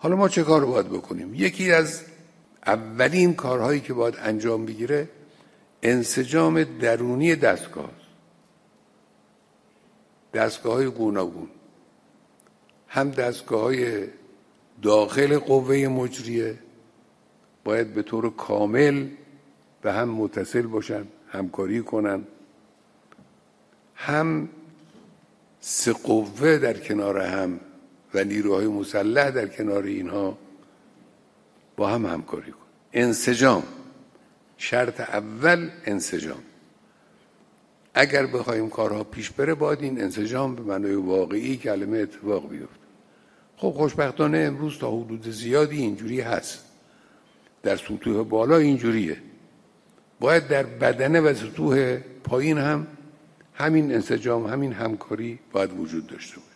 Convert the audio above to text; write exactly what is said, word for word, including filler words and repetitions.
حالا ما چه کار رو باید بکنیم؟ یکی از اولین کارهایی که باید انجام بگیره انسجام درونی دستگاه است. دستگاه های گوناگون، هم دستگاه های داخل قوه مجریه باید به طور کامل به هم متصل باشن، همکاری کنن، هم سه قوه در کنار هم و نیروهای مسلح در کنار اینها با هم همکاری کنن. انسجام، شرط اول انسجام. اگر بخوایم کارها پیش بره باید این انسجام به معنای واقعی کلمه اتفاق بیفته. خب خوشبختانه امروز تا حدود زیادی اینجوری هست، در سطوح بالا اینجوریه. باید در بدنه و سطوح پایین هم همین انسجام، همین همکاری باید وجود داشته باشه.